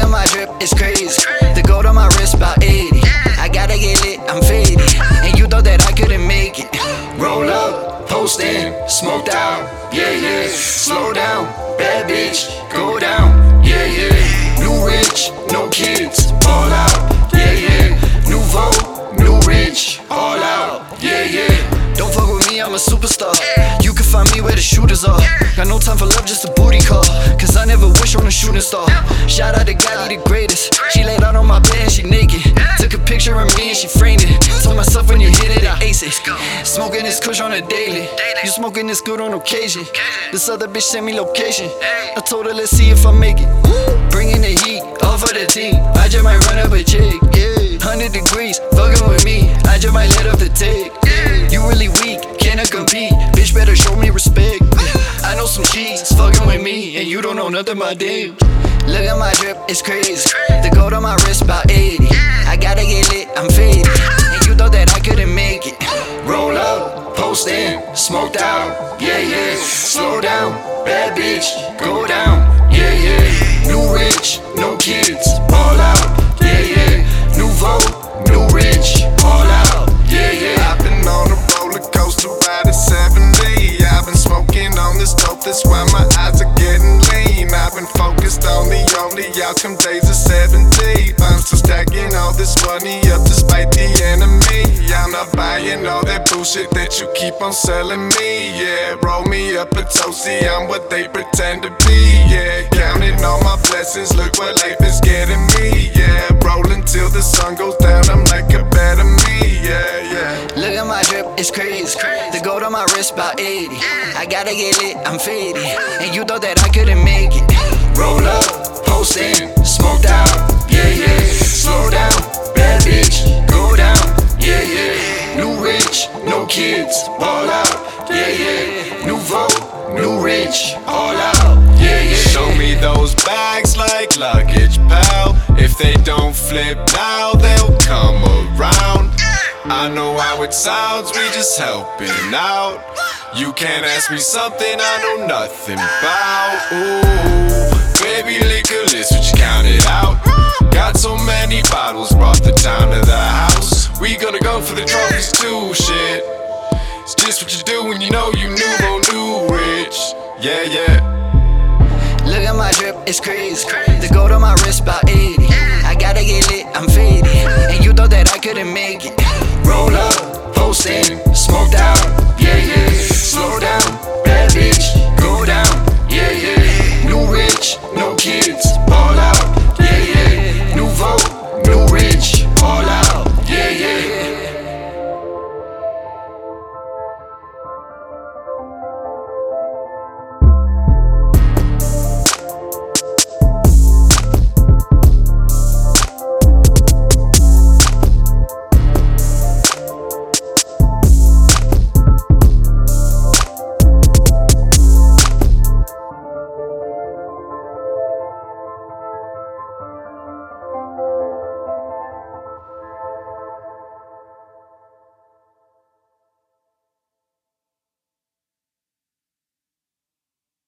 at my drip, it's crazy. The gold on my wrist, about 80. I gotta get lit, I'm faded. And you thought that I couldn't make it. Roll up, post in, smoked out, yeah, yeah. Slow down, bad bitch, go down, yeah, yeah. New rich, no kids, all out, yeah, yeah. New vote, new rich, all out, yeah, yeah. Don't fuck with me, I'm a superstar. You can find me where the shooters are. Got no time for love, just a booty call. Cause I never wish on a shooting star. Shout out to Gotti, the greatest. She laid out on my bed and she naked. Took a picture of me and she framed it. Told myself when you hit it, I ace it. Smoking this kush on a daily. You smoking this good on occasion. This other bitch sent me location. I told her let's see if I make it. Bringing the heat, all for the team. I just might run up a chick, yeah. 100 degrees, fucking with me. I just might let up the tick. You really weak, cannot compete. Bitch better show me respect. I know some cheese, fucking with me, and you don't know nothing about them. Look at my drip, it's crazy. The gold on my wrist, about 80. I gotta get lit, I'm faded. And you thought that I couldn't make it. Roll up, post in, smoked out, yeah, yeah. Slow down, bad bitch, go down, yeah, yeah. New rich, no kids, all out, yeah, yeah. New vote, new rich, all out, yeah, yeah. I've been on a roller coaster ride at 70. I've been smoking on this dope, that's why my eyes are getting lean. I've been focused on the only outcome, days of 70. I'm still stacking all this money up despite the enemy. I'm not buying all that bullshit that you keep on selling me. Yeah, roll me up a toasty, I'm what they pretend to be. Yeah, counting all my blessings, look what life is getting me. Yeah, rolling till the sun goes down, I'm like a better me. Yeah, yeah. Look at my drip, it's crazy. The gold on my wrist, about 80. I gotta get lit, I'm faded. And you thought that I couldn't make it. Roll up, post in, smoked out, yeah, yeah. Slow down, bad bitch, go down, yeah, yeah. New rich, no kids, all out, yeah, yeah. New vote, new rich, all out, yeah, yeah. Show me those bags like luggage, pal. If they don't flip now, they'll come around. I know how it sounds, we just helping out. You can't ask me something I know nothing about. Ooh, baby, liquor list, would you count it out? Got so many bottles, brought the town to the house. We gonna go for the trophies too, shit. It's just what you do when you know you new rich. Yeah, yeah. Look at my drip, it's crazy. The gold on my wrist, about 80. I gotta get lit, I'm faded. And you thought that I couldn't make it. Roll up, post in, smoked out,